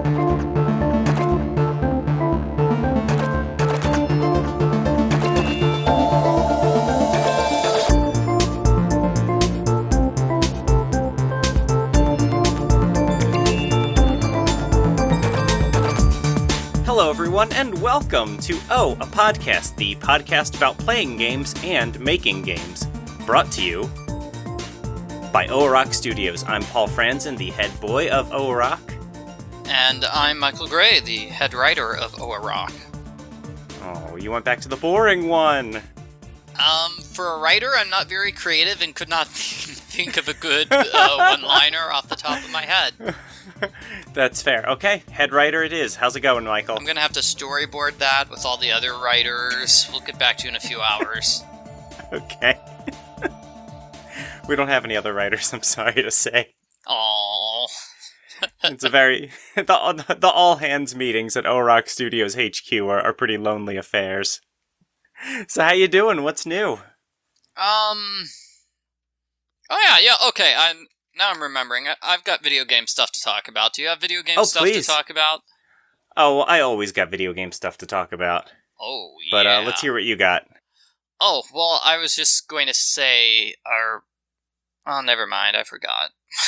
Hello, everyone, and welcome to a Podcast, the podcast about playing games and making games. Brought to you by OAROC Studios. I'm Paul Franzen, the head boy of OAROC. And I'm Michael Gray, the head writer of OAROC. Oh, you went back to the boring one. For a writer, I'm not very creative and could not think of a good one-liner off the top of my head. That's fair. Okay, head writer it is. How's it going, Michael? I'm going to have to storyboard that with all the other writers. We'll get back to you in a few hours. Okay. We don't have any other writers, I'm sorry to say. Aww. It's a very... The all-hands meetings at OAROC Studios HQ are pretty lonely affairs. So how you doing? What's new? Oh yeah, okay, Now I'm remembering. I've got video game stuff to talk about. Do you have video game stuff please. to talk about? Oh, I always got video game stuff to talk about. Oh, yeah. But let's hear what you got. Oh, well, I was just going to say Oh, never mind. I forgot.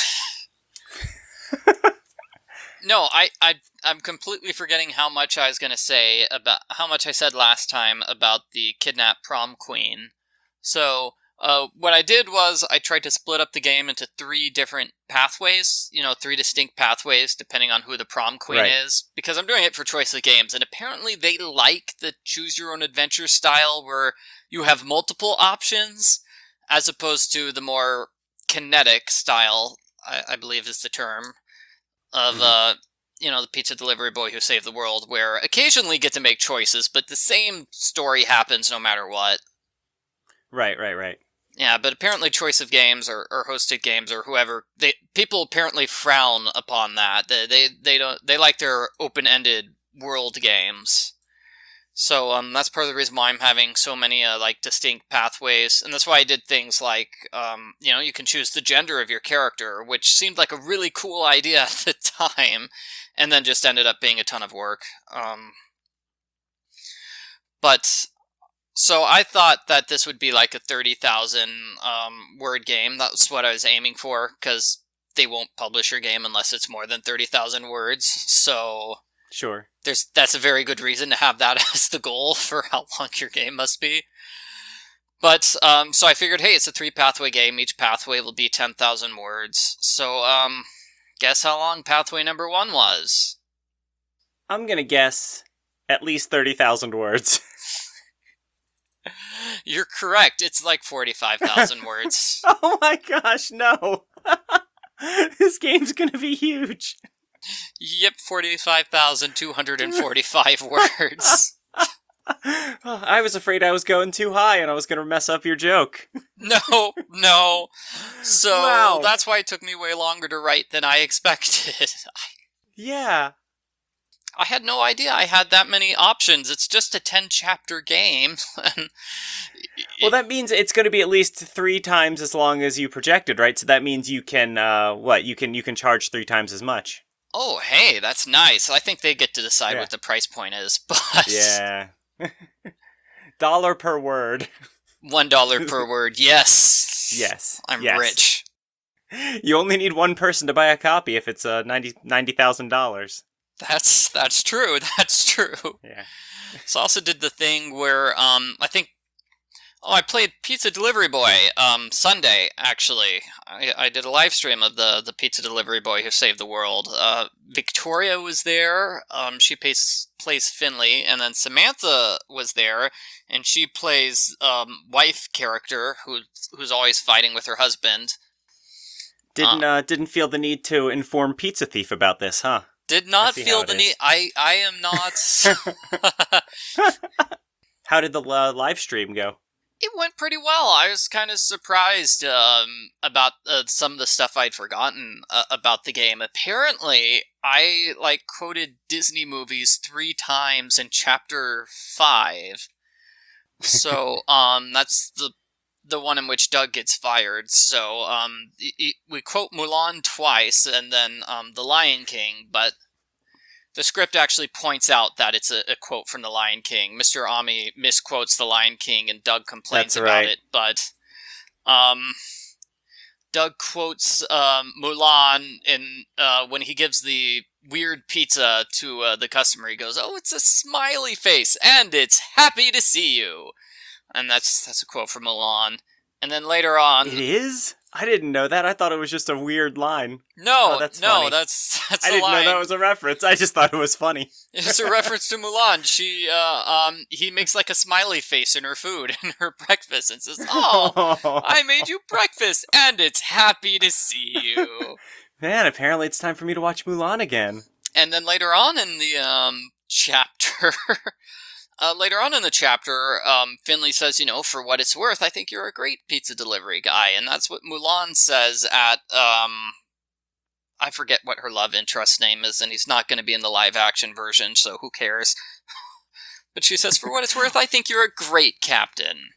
No, I'm completely forgetting how much I was going to say about how much I said last time about the kidnapped prom queen. So, what I did was I tried to split up the game into 3 different pathways, 3 distinct pathways depending on who the prom queen is, because I'm doing it for Choice of Games, and apparently they like the choose your own adventure style where you have multiple options as opposed to the more kinetic style, I believe is the term, of, the pizza delivery boy who saved the world, where occasionally you get to make choices, but the same story happens no matter what. Right. Yeah, but apparently Choice of Games or Hosted Games or whoever, people apparently frown upon that. They like their open-ended world games. So that's part of the reason why I'm having so many distinct pathways, and that's why I did things like you can choose the gender of your character, which seemed like a really cool idea at the time, and then just ended up being a ton of work. So I thought that this would be like a 30,000 word game. That's what I was aiming for, because they won't publish your game unless it's more than 30,000 words. So sure, that's a very good reason to have that as the goal for how long your game must be. But so I figured, hey, it's a 3-pathway game. Each pathway will be 10,000 words. So guess how long pathway number 1 was? I'm gonna guess at least 30,000 words. You're correct. It's like 45,000 words. Oh my gosh, no. This game's gonna be huge. Yep, 45,245 words. I was afraid I was going too high and I was gonna mess up your joke. No. So wow. That's why it took me way longer to write than I expected. Yeah. I had no idea I had that many options. It's just a 10-chapter game. Well, that means it's going to be at least 3 times as long as you projected, right? So that means you can, You can charge 3 times as much. Oh, hey, that's nice. I think they get to decide what the price point is, but... Yeah. $1 per word. $1 per word, yes. Yes. I'm rich. You only need one person to buy a copy if it's $90,000. That's true. That's true. Yeah. So I also did the thing where I played Pizza Delivery Boy Sunday. Actually, I did a live stream of the Pizza Delivery Boy who saved the world. Victoria was there. She plays Finley, and then Samantha was there, and she plays wife character who's always fighting with her husband. Didn't feel the need to inform Pizza Thief about this, huh? Did not feel the need. I am not. How did the live stream go? It went pretty well. I was kind of surprised about some of the stuff I'd forgotten about the game. Apparently, I quoted Disney movies 3 times in Chapter 5. So that's the one in which Doug gets fired. So we quote Mulan twice, and then The Lion King. But The script actually points out that it's a quote from The Lion King. Mr. Ami misquotes The Lion King, and Doug complains about it, but Doug quotes Mulan in when he gives the weird pizza to the customer. He goes, "Oh, it's a smiley face, and it's happy to see you." And that's a quote from Mulan. And then later on... It is? I didn't know that. I thought it was just a weird line. No, that's no, funny. that's I didn't know that was a reference. I just thought it was funny. It's a reference to Mulan. He makes like a smiley face in her food and her breakfast and says, "Oh, I made you breakfast, and it's happy to see you." Man, apparently it's time for me to watch Mulan again. And then later on in the chapter... Finley says, "For what it's worth, I think you're a great pizza delivery guy." And that's what Mulan says at, I forget what her love interest's name is, and he's not going to be in the live-action version, so who cares? But she says, "For what it's worth, I think you're a great captain."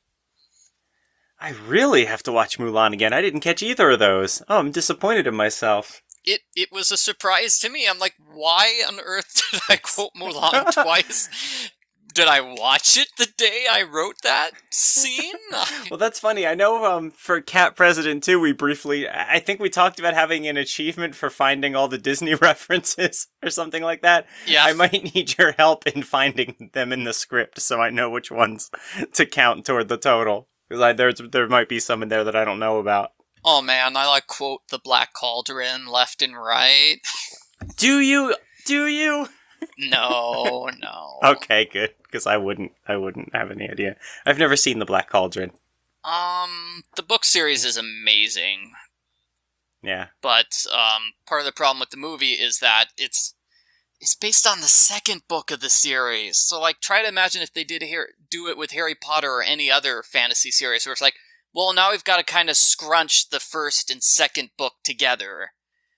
I really have to watch Mulan again. I didn't catch either of those. Oh, I'm disappointed in myself. It was a surprise to me. I'm like, why on earth did I quote Mulan twice? Did I watch it the day I wrote that scene? Well, that's funny. I know for Cat President 2, I think we talked about having an achievement for finding all the Disney references or something like that. Yeah. I might need your help in finding them in the script so I know which ones to count toward the total. Because there might be some in there that I don't know about. Oh man, I quote the Black Cauldron left and right. Do you? Do you? No. Okay, good. Because I wouldn't have any idea. I've never seen The Black Cauldron. The book series is amazing. Yeah. But, part of the problem with the movie is that it's based on the second book of the series. So, try to imagine if they do it with Harry Potter or any other fantasy series, where it's like, well, now we've got to kind of scrunch the first and second book together.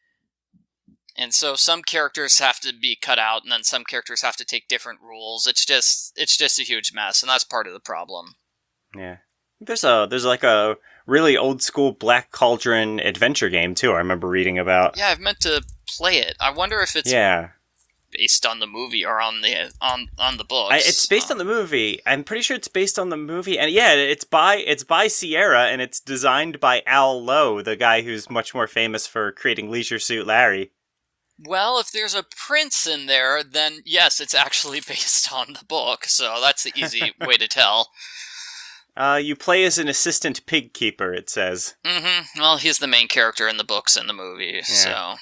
And so some characters have to be cut out, and then some characters have to take different rules. It's just a huge mess, and that's part of the problem. Yeah. There's a really old school Black Cauldron adventure game too. I remember reading about. Yeah, I've meant to play it. I wonder if it's based on the movie or on the books. It's based on the movie. I'm pretty sure it's based on the movie, and yeah, it's by Sierra, and it's designed by Al Lowe, the guy who's much more famous for creating Leisure Suit Larry. Well, if there's a prince in there, then yes, it's actually based on the book, so that's the easy way to tell. You play as an assistant pig keeper, it says. Mm-hmm. Well, he's the main character in the books and the movie, so...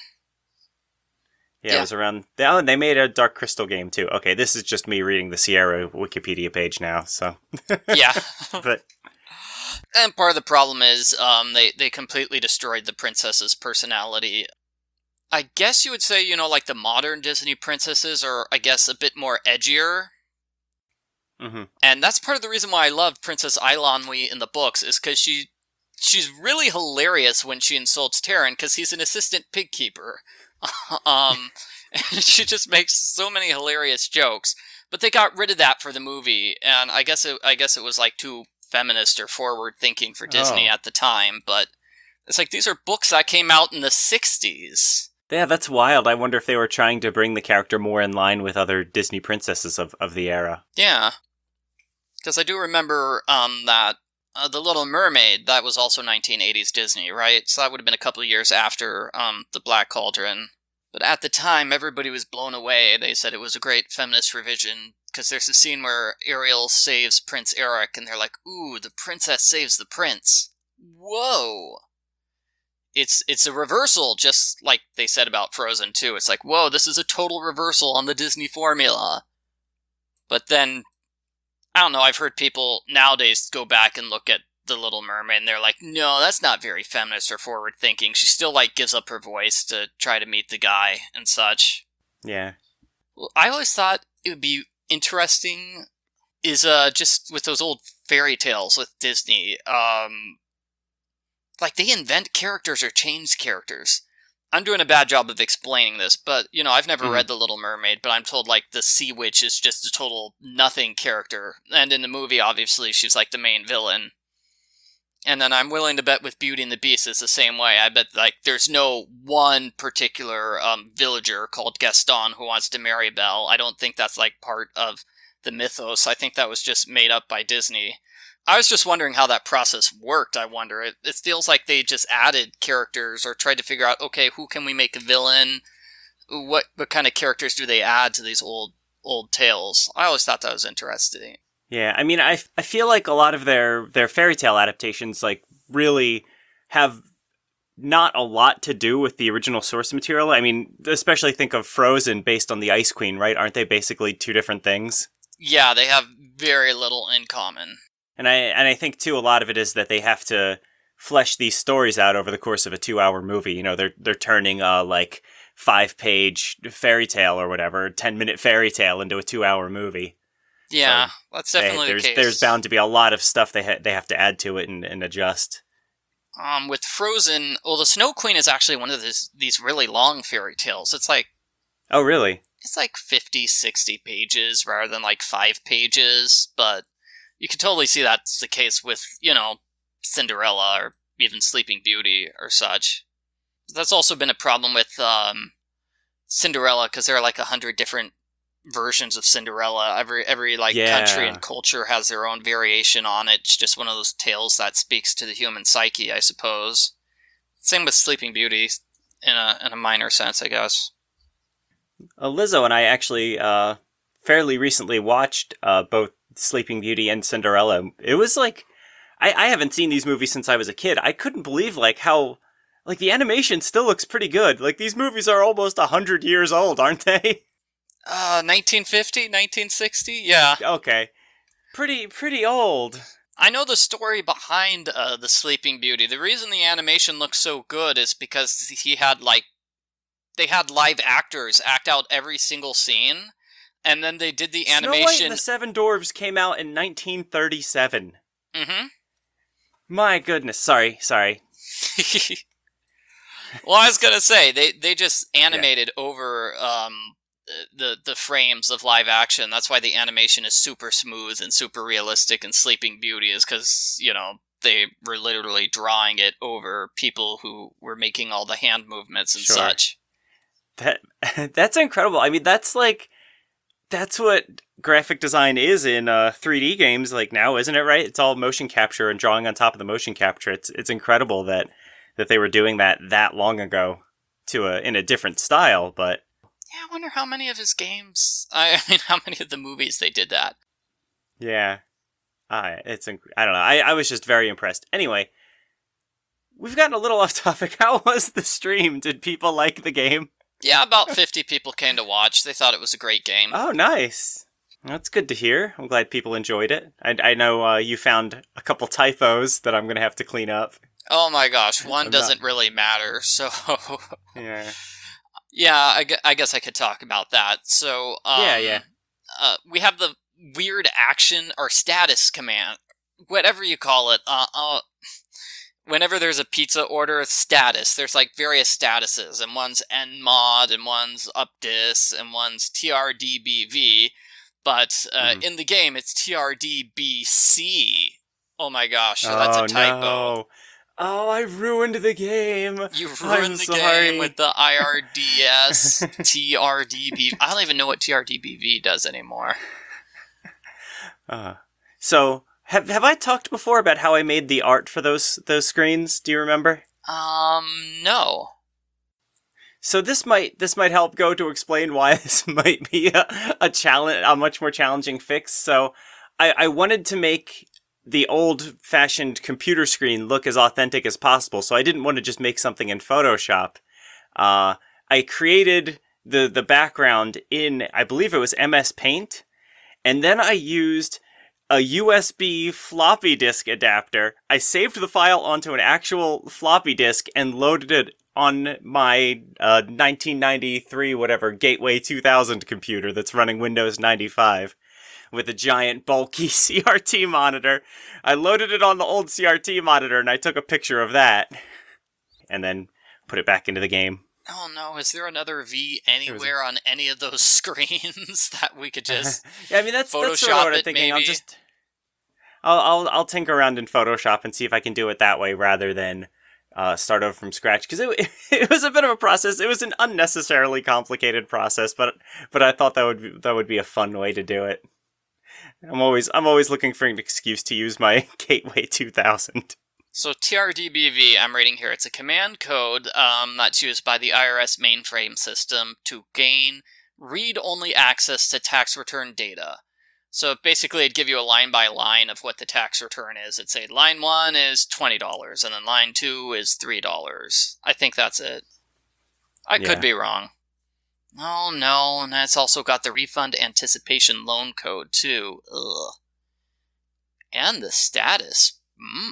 Yeah, it was around... they made a Dark Crystal game, too. Okay, this is just me reading the Sierra Wikipedia page now, so... Yeah. But... And part of the problem is they completely destroyed the princess's personality. I guess you would say, the modern Disney princesses are, I guess, a bit more edgier. Mm-hmm. And that's part of the reason why I love Princess Eilonwy in the books, is because she's really hilarious when she insults Terran, because he's an assistant pig keeper. And she just makes so many hilarious jokes. But they got rid of that for the movie, and I guess it was too feminist or forward thinking for Disney at the time, but it's these are books that came out in the 60s. Yeah, that's wild. I wonder if they were trying to bring the character more in line with other Disney princesses of the era. Yeah. Because I do remember that The Little Mermaid, that was also 1980s Disney, right? So that would have been a couple of years after The Black Cauldron. But at the time, everybody was blown away. They said it was a great feminist revision, because there's a scene where Ariel saves Prince Eric, and they're like, ooh, the princess saves the prince. Whoa! It's a reversal, just like they said about Frozen 2. It's like, whoa, this is a total reversal on the Disney formula. But then, I don't know, I've heard people nowadays go back and look at The Little Mermaid, and they're like, no, that's not very feminist or forward-thinking. She still, gives up her voice to try to meet the guy and such. Yeah. Well, I always thought it would be interesting is, just with those old fairy tales with Disney, they invent characters or change characters. I'm doing a bad job of explaining this, but, I've never read The Little Mermaid, but I'm told, the Sea Witch is just a total nothing character. And in the movie, obviously, she's, the main villain. And then I'm willing to bet with Beauty and the Beast it's the same way. I bet like there's no one particular villager called Gaston who wants to marry Belle. I don't think that's like part of the mythos. I think that was just made up by Disney. I was just wondering how that process worked. I wonder. It feels like they just added characters or tried to figure out, okay, who can we make a villain? What kind of characters do they add to these old tales? I always thought that was interesting. Yeah, I mean, I feel like a lot of their fairy tale adaptations like really have not a lot to do with the original source material. I mean, especially think of Frozen based on the Ice Queen, right? Aren't they basically two different things? Yeah, they have very little in common. And I think too a lot of it is that they have to flesh these stories out over the course of a 2-hour movie. You know, they're turning like 5-page fairy tale or whatever, 10-minute fairy tale into a 2-hour movie. Yeah, so that's definitely the case. There's bound to be a lot of stuff they have to add to it and adjust. With Frozen, well, the Snow Queen is actually one of these really long fairy tales. It's like... Oh, really? It's like 50, 60 pages rather than like 5 pages, but you can totally see that's the case with, you know, Cinderella or even Sleeping Beauty or such. That's also been a problem with Cinderella, because there are like 100 different versions of Cinderella. Every like country and culture has their own variation on it. It's just one of those tales that speaks to the human psyche, I suppose. Same with Sleeping Beauty, in a minor sense, I guess. Lizzo and I actually fairly recently watched both Sleeping Beauty and Cinderella. It was like, I haven't seen these movies since I was a kid. I couldn't believe like how like the animation still looks pretty good. Like these movies are almost 100 years old, aren't they? 1950, 1960? Yeah. Okay. Pretty old. I know the story behind the Sleeping Beauty. The reason the animation looks so good is because they had live actors act out every single scene, and then they did the animation. Snow White and the Seven Dwarfs came out in 1937. Mm-hmm. My goodness. Sorry. Well, I was gonna say they just animated over the frames of live action. That's why the animation is super smooth and super realistic in Sleeping Beauty, is because, you know, they were literally drawing it over people who were making all the hand movements and such. That's incredible. I mean, that's what graphic design is in 3D games like now, isn't it, right? It's all motion capture and drawing on top of the motion capture. It's incredible that they were doing that long ago in a different style, but yeah, I wonder how many of his games, I mean, how many of the movies they did that. Yeah. I don't know. I was just very impressed. Anyway, we've gotten a little off topic. How was the stream? Did people like the game? Yeah, about 50 people came to watch. They thought it was a great game. Oh, nice. That's good to hear. I'm glad people enjoyed it. I know you found a couple typos that I'm going to have to clean up. Oh my gosh, one doesn't really matter, so... Yeah. Yeah, I guess I could talk about that. So, yeah. We have the weird action or status command, whatever you call it. Whenever there's a pizza order, status, there's like various statuses, and one's nmod, and one's updis, and one's trdbv, but in the game it's trdbc. Oh my gosh, so that's a typo. No. Oh, I ruined the game. You ruined the game with the IRDS, TRDBV. I don't even know what TRDBV does anymore. So, have I talked before about how I made the art for those screens? Do you remember? No. So this might help go to explain why this might be a challenge, a much more challenging fix. So, I wanted to make the old-fashioned computer screen look as authentic as possible, so I didn't want to just make something in Photoshop. I created the background in, I believe it was MS Paint, and then I used a USB floppy disk adapter. I saved the file onto an actual floppy disk and loaded it on my 1993 whatever Gateway 2000 computer that's running Windows 95. With a giant, bulky CRT monitor. I loaded it on the old CRT monitor, and I took a picture of that. And then put it back into the game. Oh no, is there another V anywhere on any of those screens that we could just yeah, I mean, that's sort of what I'm thinking. Maybe? I'll tinker around in Photoshop and see if I can do it that way rather than start over from scratch, because it was a bit of a process. It was an unnecessarily complicated process, but I thought that would be a fun way to do it. I'm always looking for an excuse to use my Gateway 2000. So TRDBV, I'm reading here, it's a command code that's used by the IRS mainframe system to gain read-only access to tax return data. So basically it'd give you a line by line of what the tax return is. It'd say line 1 is $20, and then line 2 is $3. I think that's it. I could be wrong. Oh no, and it's also got the refund anticipation loan code too. Ugh. And the status.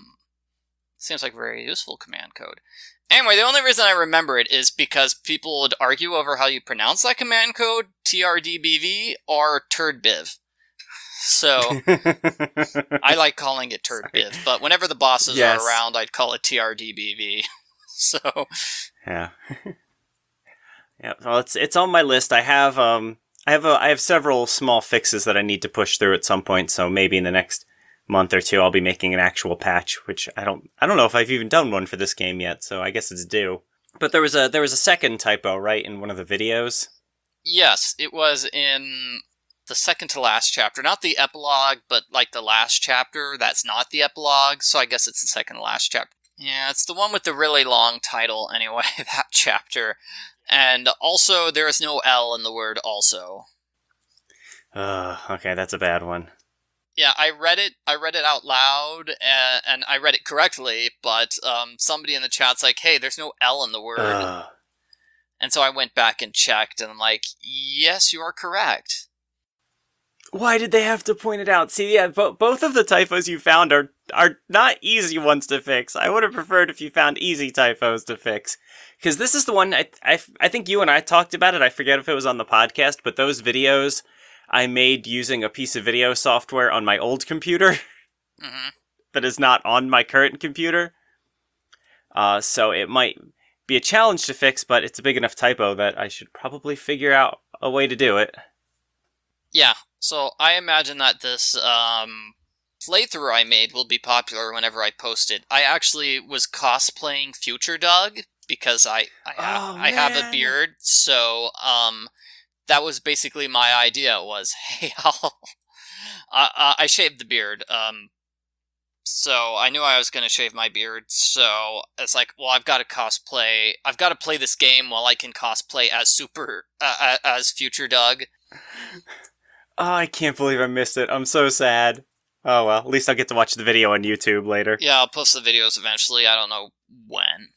Seems like a very useful command code. Anyway, the only reason I remember it is because people would argue over how you pronounce that command code, TRDBV or TurdBiv. So, I like calling it TurdBiv, but whenever the bosses are around, I'd call it TRDBV. So, yeah. Yeah, well, it's on my list. I have several small fixes that I need to push through at some point, so maybe in the next month or two I'll be making an actual patch, which I don't know if I've even done one for this game yet, so I guess it's due. But there was a second typo, right, in one of the videos? Yes, it was in the second to last chapter. Not the epilogue, but like the last chapter. That's not the epilogue, so I guess it's the second to last chapter. Yeah, it's the one with the really long title anyway, that chapter. And also, there is no L in the word also. Okay, that's a bad one. Yeah, I read it out loud, and I read it correctly, but somebody in the chat's like, hey, there's no L in the word. And so I went back and checked, and I'm like, yes, you are correct. Why did they have to point it out? See, yeah, both of the typos you found are not easy ones to fix. I would have preferred if you found easy typos to fix. Because this is the one, I think you and I talked about it, I forget if it was on the podcast, but those videos I made using a piece of video software on my old computer that is not on my current computer. So it might be a challenge to fix, but it's a big enough typo that I should probably figure out a way to do it. Yeah, so I imagine that this playthrough I made will be popular whenever I post it. I actually was cosplaying Future Doug because I have a beard, so that was basically my idea. Was hey, I shaved the beard, so I knew I was going to shave my beard. So it's like, well, I've got to cosplay. I've got to play this game while I can cosplay as as Future Doug. Oh, I can't believe I missed it. I'm so sad. Oh well, at least I'll get to watch the video on YouTube later. Yeah, I'll post the videos eventually. I don't know when.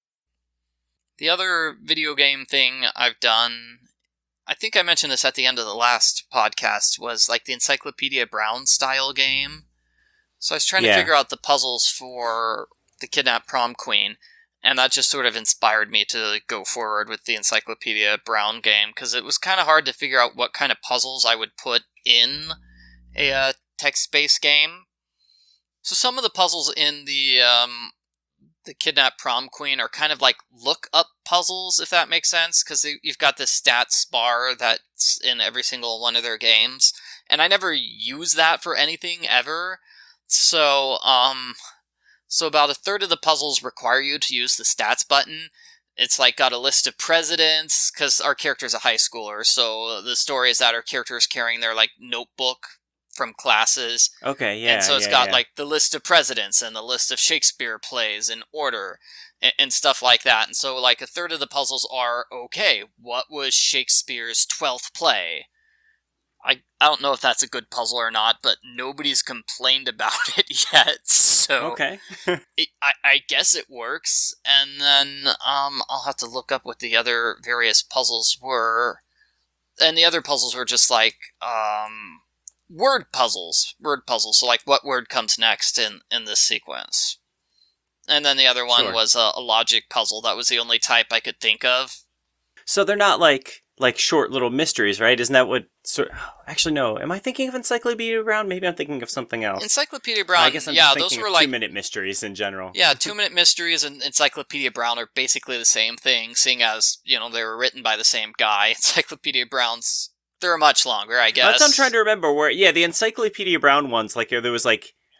The other video game thing I've done, I think I mentioned this at the end of the last podcast, was like the Encyclopedia Brown style game. So I was trying to figure out the puzzles for the Kidnapped Prom Queen, and that just sort of inspired me to go forward with the Encyclopedia Brown game, because it was kind of hard to figure out what kind of puzzles I would put in a text-based game. So some of the puzzles in the Kidnapped Prom Queen are kind of like look-up puzzles, if that makes sense, because you've got this stats bar that's in every single one of their games, and I never use that for anything ever. So about a third of the puzzles require you to use the stats button. It's like got a list of presidents, because our character's a high schooler, so the story is that our character is carrying their like notebook from classes. Okay, yeah. And so it's got like the list of presidents and the list of Shakespeare plays in order and stuff like that. And so like a third of the puzzles are, okay, what was Shakespeare's 12th play? I don't know if that's a good puzzle or not, but nobody's complained about it yet, so okay. I guess it works. And then I'll have to look up what the other various puzzles were. And the other puzzles were just like word puzzles. So like what word comes next in this sequence. And then the other one was a logic puzzle. That was the only type I could think of. So they're not like short little mysteries, right? Isn't that what... Actually, no. Am I thinking of Encyclopedia Brown? Maybe I'm thinking of something else. Encyclopedia Brown, I guess I'm just thinking those were of like 2-minute mysteries in general. Yeah, 2-minute mysteries and Encyclopedia Brown are basically the same thing, seeing as, they were written by the same guy. Encyclopedia Brown's, they're much longer, I guess. That's what I'm trying to remember. Where, the Encyclopedia Brown ones, like there was like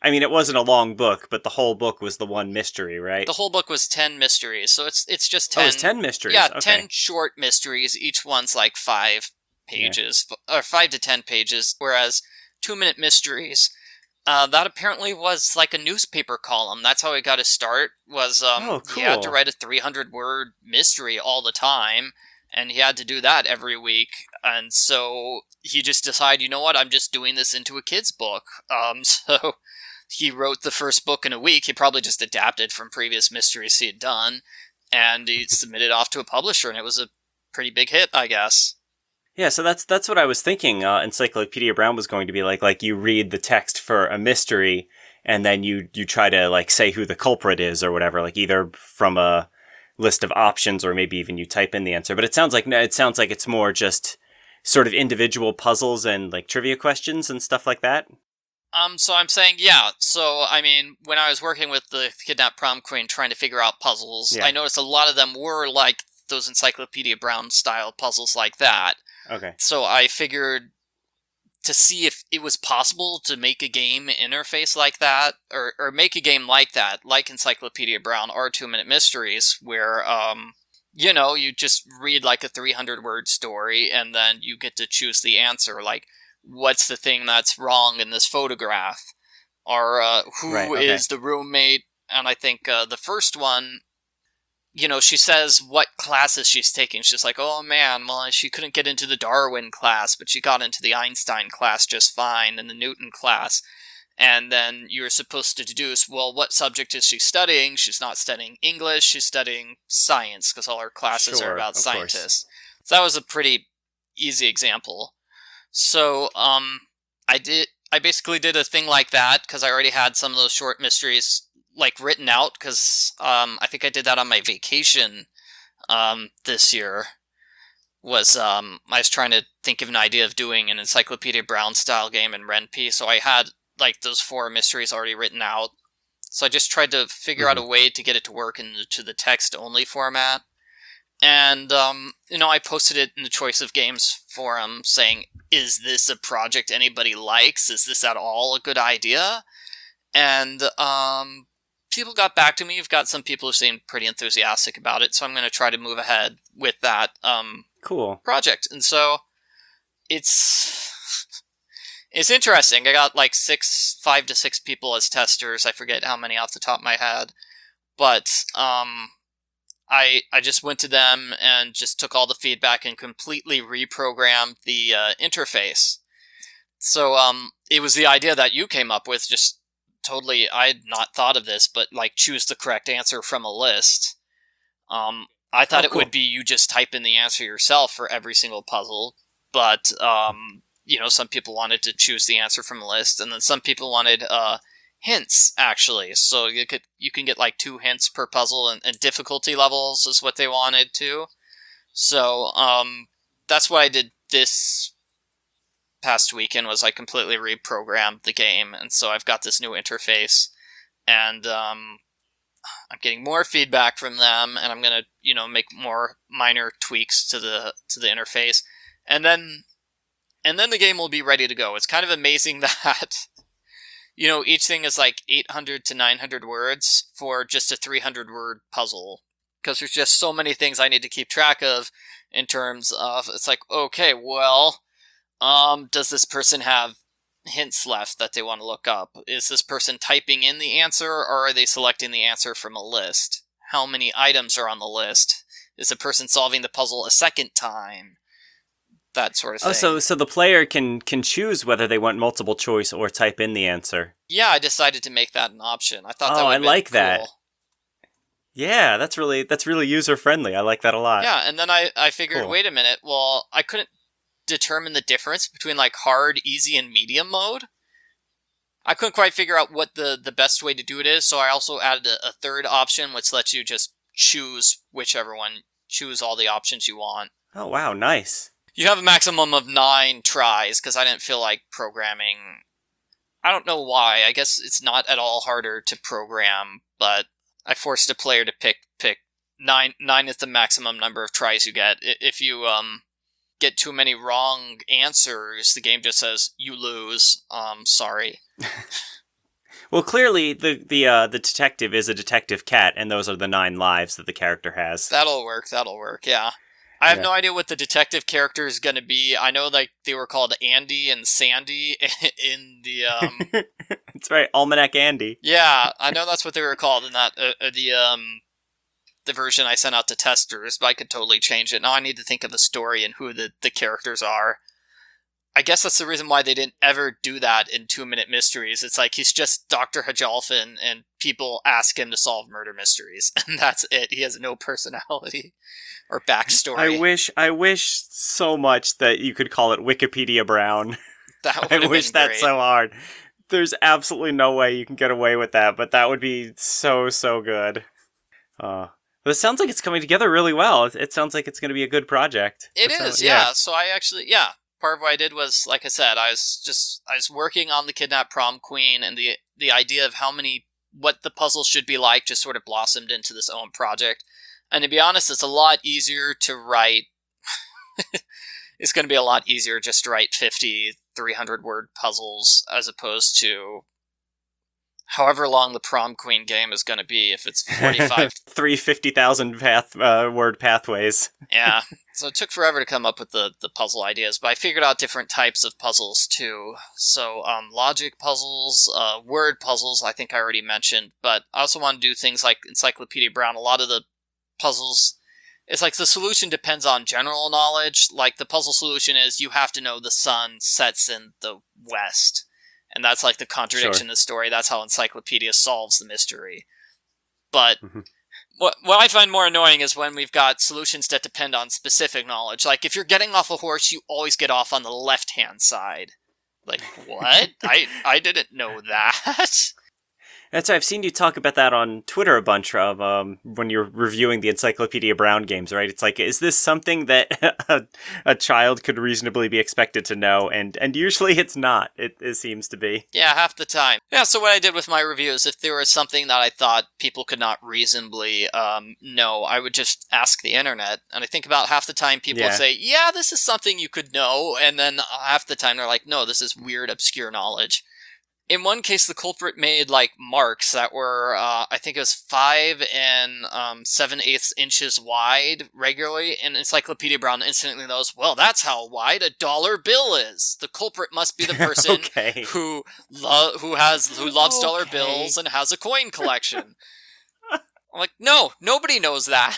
I mean, it wasn't a long book, but the whole book was the one mystery, right? The whole book was 10 mysteries, so it's just 10. Oh, it's 10 mysteries. Yeah, Okay. 10 short mysteries. Each one's like 5 pages, or 5 to 10 pages, whereas 2-minute mysteries, that apparently was like a newspaper column. That's how it got his start, was Oh, he had to cool. write a 300-word mystery all the time, and he had to do that every week. And so he just decided, you know what, I'm just doing this into a kid's book. So he wrote the first book in a week. He probably just adapted from previous mysteries he had done, and he submitted off to a publisher, and it was a pretty big hit, I guess. Yeah, so that's what I was thinking. Encyclopedia Brown was going to be like you read the text for a mystery, and then you try to like say who the culprit is or whatever, like either from a list of options or maybe even you type in the answer. But it sounds like it's more just sort of individual puzzles and like trivia questions and stuff like that. So I'm saying, yeah. So, I mean, when I was working with the Kidnapped Prom Queen trying to figure out puzzles, Yeah. I noticed a lot of them were like those Encyclopedia Brown style puzzles like that. Okay. So I figured to see if it was possible to make a game interface like that, or make a game like that, like Encyclopedia Brown or 2-minute mysteries, where, you just read like a 300-word story and then you get to choose the answer, like, what's the thing that's wrong in this photograph? Or who Right, okay. is the roommate? And I think the first one, she says what classes she's taking. She's like, oh man, well, she couldn't get into the Darwin class, but she got into the Einstein class just fine, and the Newton class. And then you're supposed to deduce, well, what subject is she studying? She's not studying English, she's studying science, because all her classes are Sure, about of course. scientists. So that was a pretty easy example. So, I basically did a thing like that, because I already had some of those short mysteries, like, written out, because, I think I did that on my vacation, this year. I was trying to think of an idea of doing an Encyclopedia Brown style game in Ren'Py, so I had, like, those 4 mysteries already written out. So I just tried to figure out a way to get it to work into the text-only format. And, I posted it in the Choice of Games forum saying, is this a project anybody likes? Is this at all a good idea? And, people got back to me. You've got some people who seem pretty enthusiastic about it, so I'm going to try to move ahead with that, Cool. project. And so, it's interesting. I got like 5 to 6 people as testers. I forget how many off the top of my head. But, I just went to them and just took all the feedback and completely reprogrammed the interface. So it was the idea that you came up with, just totally, I had not thought of this, but like choose the correct answer from a list. I thought it cool. would be you just type in the answer yourself for every single puzzle, but some people wanted to choose the answer from a list, and then some people wanted hints, actually. So you can get like 2 hints per puzzle, and difficulty levels is what they wanted too. So that's what I did this past weekend, was I completely reprogrammed the game, and so I've got this new interface, and I'm getting more feedback from them, and I'm gonna make more minor tweaks to the interface, and then the game will be ready to go. It's kind of amazing that each thing is like 800 to 900 words for just a 300-word puzzle, because there's just so many things I need to keep track of in terms of, it's like, okay, well, does this person have hints left that they want to look up? Is this person typing in the answer, or are they selecting the answer from a list? How many items are on the list? Is the person solving the puzzle a second time? That sort of thing. Oh, so the player can choose whether they want multiple choice or type in the answer. Yeah, I decided to make that an option. I thought that Oh, would I be like cool. that. Yeah, that's really user friendly. I like that a lot. Yeah, and then I figured, Cool. wait a minute, well, I couldn't determine the difference between like hard, easy, and medium mode. I couldn't quite figure out what the best way to do it is, so I also added a third option, which lets you just choose whichever one, choose all the options you want. Oh, wow, nice. You have a maximum of 9 tries, because I didn't feel like programming. I don't know why. I guess it's not at all harder to program, but I forced a player to pick 9. 9 is the maximum number of tries you get. If you get too many wrong answers, the game just says, you lose. Sorry. Well, clearly the detective is a detective cat, and those are the 9 lives that the character has. That'll work, yeah. I have no idea what the detective character is going to be. I know like they were called Andy and Sandy in the That's right, Almanac Andy. Yeah, I know that's what they were called in that the version I sent out to testers, but I could totally change it. Now I need to think of a story and who the characters are. I guess that's the reason why they didn't ever do that in 2-Minute Mysteries. It's like he's just Dr. Hajalfin and people ask him to solve murder mysteries, and that's it. He has no personality or backstory. I wish so much that you could call it Wikipedia Brown. That I would have wish been that great. so hard. There's absolutely no way you can get away with that, but that would be so good. It sounds like it's coming together really well. It sounds like it's going to be a good project. It is, yeah. So I actually, part of what I did was, like I said, I was working on the Kidnap Prom Queen, and the idea of what the puzzle should be like just sort of blossomed into this own project. And to be honest, it's a lot easier to write. It's going to be a lot easier just to write 50, 300-word puzzles as opposed to however long the Prom Queen game is going to be, if it's 45... 350,000 word pathways. Yeah, so it took forever to come up with the puzzle ideas, but I figured out different types of puzzles too. So logic puzzles, word puzzles, I think I already mentioned, but I also want to do things like Encyclopedia Brown. A lot of the puzzles, it's like the solution depends on general knowledge. Like the puzzle solution is you have to know the sun sets in the west. And that's like the contradiction in the story. That's how Encyclopedia solves the mystery. But what I find more annoying is when we've got solutions that depend on specific knowledge. Like if you're getting off a horse, you always get off on the left-hand side. Like, what? I didn't know that. That's I've seen you talk about that on Twitter a bunch of when you're reviewing the Encyclopedia Brown games, right? It's like, is this something that a child could reasonably be expected to know? And usually it's not. It seems to be. Yeah, half the time. Yeah, so what I did with my reviews, if there was something that I thought people could not reasonably know, I would just ask the internet. And I think about half the time people would say, yeah, this is something you could know. And then half the time they're like, no, this is weird, obscure knowledge. In one case, the culprit made, like, marks that were, I think it was 5 and 7/8 inches wide regularly, and Encyclopedia Brown instantly knows, well, that's how wide a dollar bill is. The culprit must be the person who loves dollar bills and has a coin collection. I'm like, no, nobody knows that.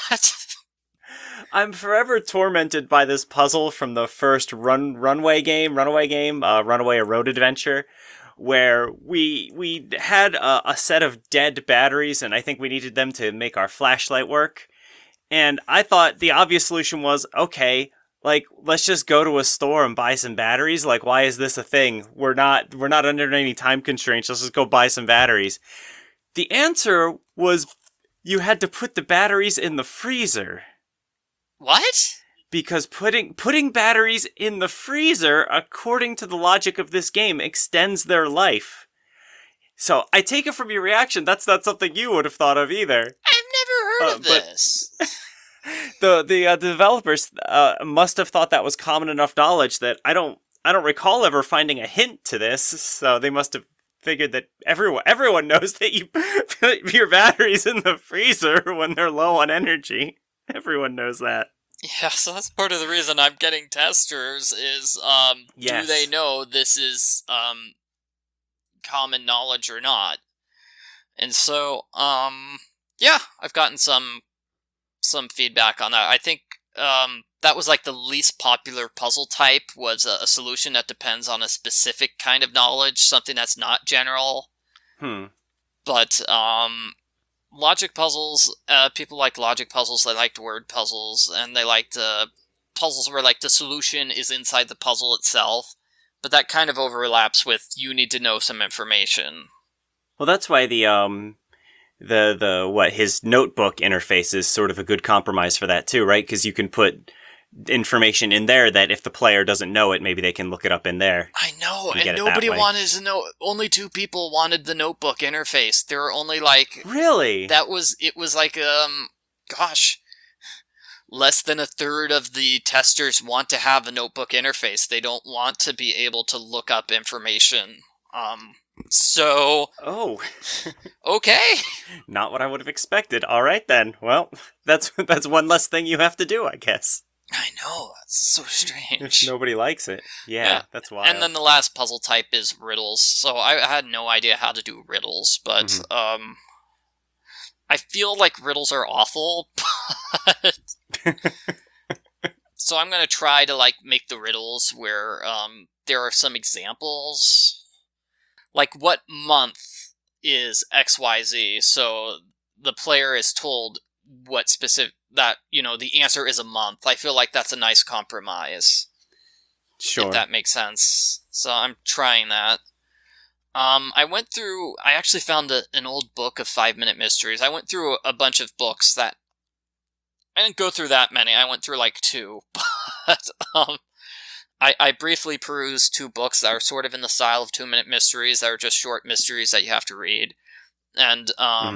I'm forever tormented by this puzzle from the first Runaway game, Runaway: A Road Adventure, where we had a set of dead batteries, and I think we needed them to make our flashlight work. And I thought the obvious solution was, okay, like, let's just go to a store and buy some batteries. Like, why is this a thing? We're not under any time constraints. Let's just go buy some batteries. The answer was you had to put the batteries in the freezer. What? Because putting batteries in the freezer, according to the logic of this game, extends their life. So I take it from your reaction, that's not something you would have thought of either. I've never heard of this. The developers must have thought that was common enough knowledge that I don't recall ever finding a hint to this. So they must have figured that everyone knows that you put your batteries in the freezer when they're low on energy. Everyone knows that. Yeah, so that's part of the reason I'm getting testers is, do they know this is, common knowledge or not? And so, yeah, I've gotten some feedback on that. I think, that was like the least popular puzzle type, was a solution that depends on a specific kind of knowledge, something that's not general. But, logic puzzles, people like logic puzzles, they liked word puzzles, and they liked puzzles where like the solution is inside the puzzle itself, but that kind of overlaps with you need to know some information. Well, that's why his notebook interface is sort of a good compromise for that too, right? Because you can put information in there that if the player doesn't know it, maybe they can look it up in there. I know, and nobody wanted to know. Only 2 people wanted the notebook interface. There were only like... Really? It was like, less than a third of the testers want to have a notebook interface. They don't want to be able to look up information So, Oh, okay. not what I would have expected. All right then. Well, that's one less thing you have to do, I guess. I know, that's so If strange. nobody likes it. Yeah, that's wild. And then the last puzzle type is riddles. So I had no idea how to do riddles, but I feel like riddles are awful. But so I'm gonna try to like make the riddles where there are some examples. Like, what month is XYZ? So the player is told what specific that the answer is a month. I feel like that's a nice compromise. Sure. If that makes sense. So I'm trying that. I actually found an old book of 5-minute mysteries. I went through a bunch of books that, I didn't go through that many. I went through like 2. But, I briefly perused 2 books that are sort of in the style of 2-minute mysteries, that are just short mysteries that you have to read. And,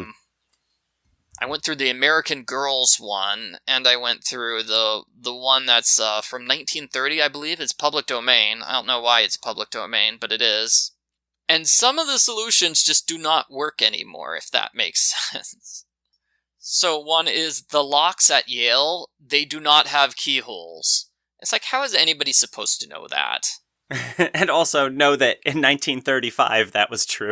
I went through the American Girls one, and I went through the one that's from 1930, I believe. It's public domain. I don't know why it's public domain, but it is. And some of the solutions just do not work anymore, if that makes sense. So one is the locks at Yale, they do not have keyholes. It's like, how is anybody supposed to know that? And also know that in 1935 that was true.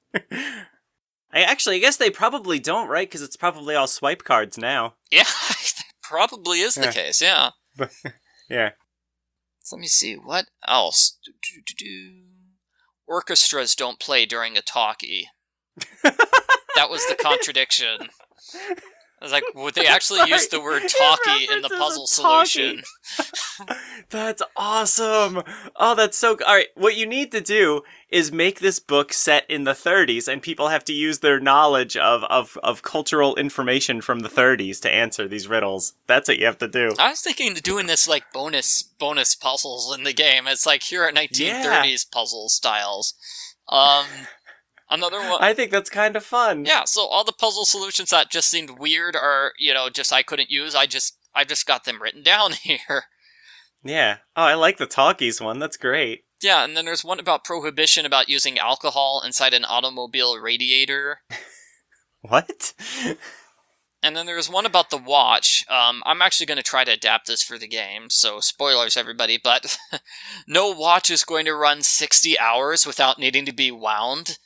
I guess they probably don't, right? Because it's probably all swipe cards now. Yeah, that probably is the case, yeah. Yeah. So let me see, what else? Orchestras don't play during a talkie. That was the contradiction. I was like, would they actually use the word talkie in the puzzle solution? That's awesome! Oh, that's so... Alright, what you need to do is make this book set in the 30s, and people have to use their knowledge of cultural information from the 30s to answer these riddles. That's what you have to do. I was thinking of doing this like bonus puzzles in the game. It's like, here are 1930s puzzle styles. Another one. I think that's kind of fun. Yeah, so all the puzzle solutions that just seemed weird or, just I couldn't use, I just got them written down here. Yeah. Oh, I like the talkies one. That's great. Yeah, and then there's one about prohibition about using alcohol inside an automobile radiator. What? And then there's one about the watch. I'm actually going to try to adapt this for the game, so spoilers, everybody, but no watch is going to run 60 hours without needing to be wound.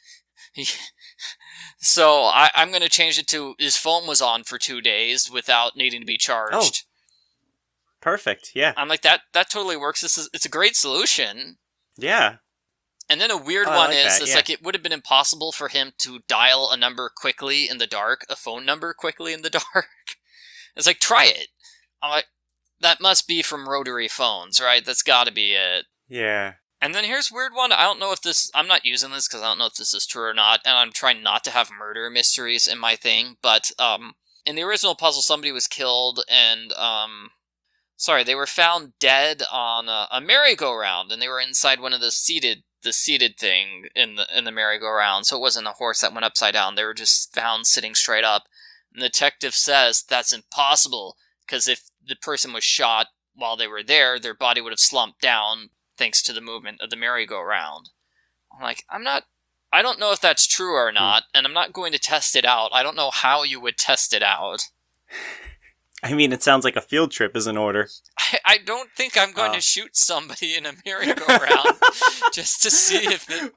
So I'm going to change it to his phone was on for 2 days without needing to be charged. Oh, perfect, yeah. I'm like, that totally works. It's a great solution. Yeah. And then a weird one is, like, it would have been impossible for him to dial a number quickly in the dark, a phone number quickly in the dark. It's like, try it. I'm like, that must be from rotary phones, right? That's got to be it. Yeah. And then here's a weird one. I don't know if this... I'm not using this because I don't know if this is true or not, and I'm trying not to have murder mysteries in my thing, but in the original puzzle, somebody was killed, and they were found dead on a merry-go-round, and they were inside one of the seated thing in the merry-go-round, so it wasn't a horse that went upside down. They were just found sitting straight up. And the detective says that's impossible, because if the person was shot while they were there, their body would have slumped down thanks to the movement of the merry-go-round. I'm like, I don't know if that's true or not, and I'm not going to test it out. I don't know how you would test it out. I mean, it sounds like a field trip is in order. I don't think I'm going to shoot somebody in a merry-go-round just to see if it...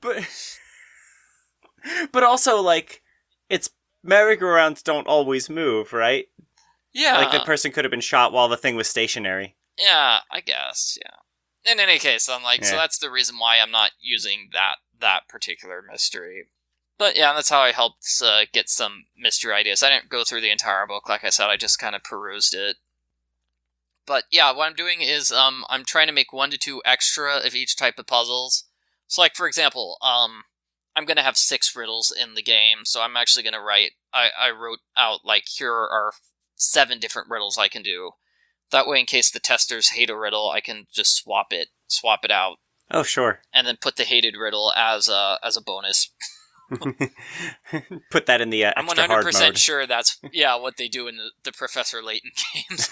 But also, like, it's merry-go-rounds don't always move, right? Yeah. Like, the person could have been shot while the thing was stationary. Yeah, I guess, yeah. In any case, I'm like, so that's the reason why I'm not using that particular mystery. But yeah, that's how I helped get some mystery ideas. I didn't go through the entire book, like I said, I just kind of perused it. But yeah, what I'm doing is I'm trying to make 1 to 2 extra of each type of puzzles. So like, for example, I'm going to have 6 riddles in the game, so I'm actually going to write... I wrote out, like, here are 7 different riddles I can do. That way, in case the testers hate a riddle, I can just swap it out. Oh, sure. And then put the hated riddle as a bonus. Put that in the extra hard mode. I'm 100% sure that's what they do in the Professor Layton games.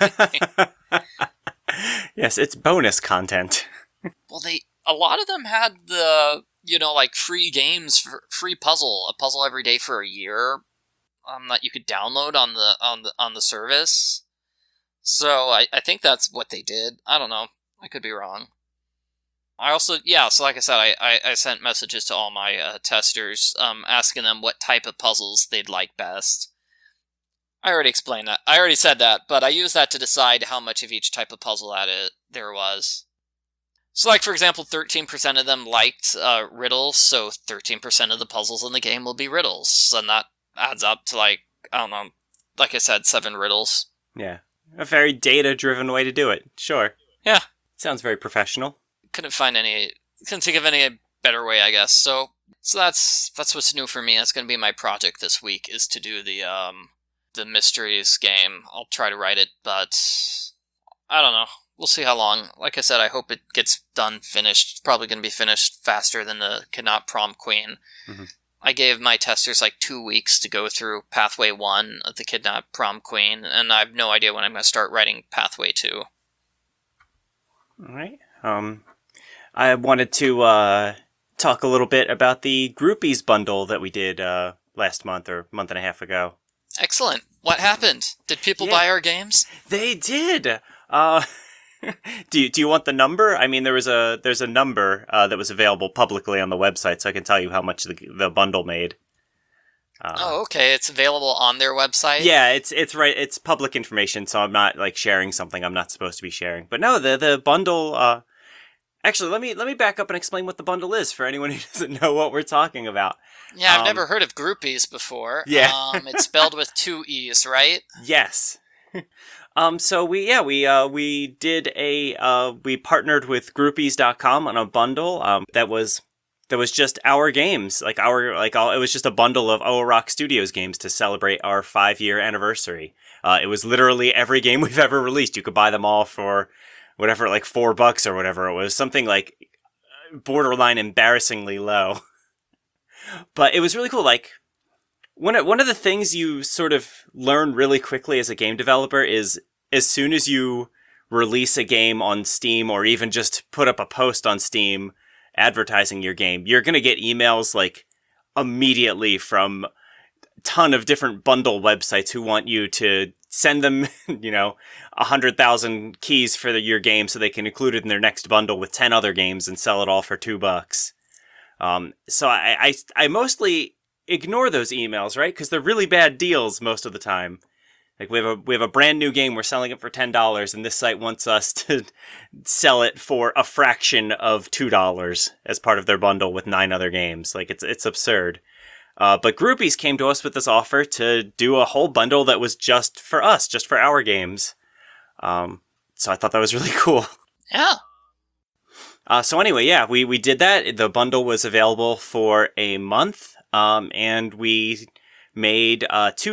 Yes, it's bonus content. Well, a lot of them had the like free games, free a puzzle every day for a year, that you could download on the service. So I think that's what they did. I don't know. I could be wrong. I also, so like I said, I sent messages to all my testers, asking them what type of puzzles they'd like best. I already explained that. I already said that, but I used that to decide how much of each type of puzzle there was. So, like, for example, 13% of them liked riddles, so 13% of the puzzles in the game will be riddles, and that adds up to, like, I don't know, like I said, 7 riddles. Yeah. A very data-driven way to do it. Sure. Yeah. Sounds very professional. Couldn't think of any better way, I guess. So that's what's new for me. That's going to be my project this week, is to do the mysteries game. I'll try to write it, but I don't know. We'll see how long. Like I said, I hope it gets finished. It's probably going to be finished faster than the Kidnap Prom Queen. Mm-hmm. I gave my testers like 2 weeks to go through Pathway 1 of the Kidnap Prom Queen, and I have no idea when I'm going to start writing Pathway 2. All right. I wanted to talk a little bit about the Groupies bundle that we did last month or month and a half ago. Excellent. What happened? Did people buy our games? They did. Do you want the number? I mean, there's a number that was available publicly on the website, so I can tell you how much the bundle made. Okay. It's available on their website? Yeah, it's right. It's public information, so I'm not like sharing something I'm not supposed to be sharing. But no, the bundle. Actually, let me back up and explain what the bundle is for anyone who doesn't know what we're talking about. Yeah, I've never heard of Groupies before. Yeah. It's spelled with 2 E's, right? Yes. So we partnered with Groupies.com on a bundle that was just our games, it was just a bundle of OROC Studios games to celebrate our 5-year anniversary. It was literally every game we've ever released. You could buy them all for whatever, like $4 or whatever it was, something like borderline embarrassingly low. But it was really cool. Like, one of the things you sort of learn really quickly as a game developer is as soon as you release a game on Steam or even just put up a post on Steam advertising your game, you're going to get emails like immediately from a ton of different bundle websites who want you to send them, 100,000 keys for your game so they can include it in their next bundle with 10 other games and sell it all for $2. So I mostly ignore those emails, right? Because they're really bad deals most of the time. Like we have a brand new game, we're selling it for $10, and this site wants us to sell it for a fraction of $2 as part of their bundle with 9 other games. Like it's absurd. But Groupies came to us with this offer to do a whole bundle that was just for us, just for our games. So I thought that was really cool. Yeah. So anyway, yeah, we did that. The bundle was available for a month, and we made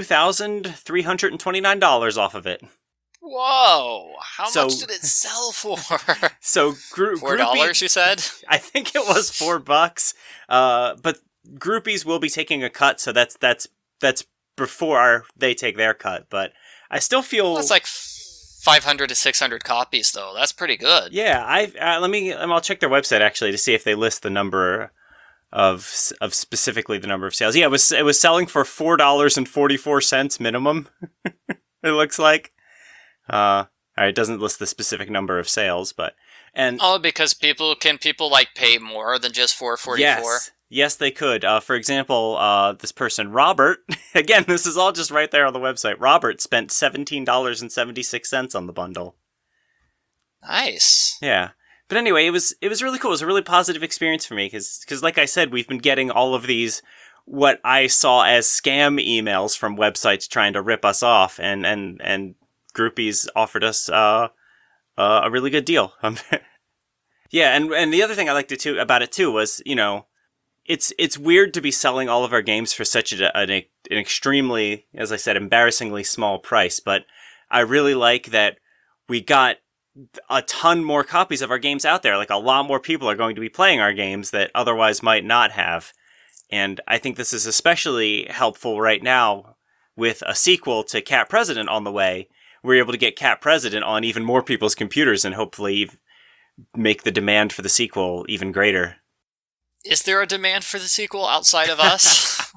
$2,329 off of it. Whoa! How much did it sell for? So $4, you said? I think it was $4. But Groupies will be taking a cut, so that's before they take their cut. But I still feel that's like 500 to 600 copies, though. That's pretty good. Yeah, I'll check their website actually to see if they list the number of specifically the number of sales. Yeah, it was selling for $4.44 minimum. It looks like. It doesn't list the specific number of sales, but because people like pay more than just $4.44? Yes, they could. For example, this person, Robert, again, this is all just right there on the website. Robert spent $17.76 on the bundle. Nice. Yeah. But anyway, it was really cool. It was a really positive experience for me because like I said, we've been getting all of these, what I saw as scam emails from websites trying to rip us off, and Groupies offered us a really good deal. Yeah, and the other thing I liked about it too was, it's weird to be selling all of our games for such an extremely, as I said, embarrassingly small price, but I really like that we got a ton more copies of our games out there. Like, a lot more people are going to be playing our games that otherwise might not have. And I think this is especially helpful right now with a sequel to Cat President on the way. We're able to get Cat President on even more people's computers and hopefully make the demand for the sequel even greater. Is there a demand for the sequel outside of us?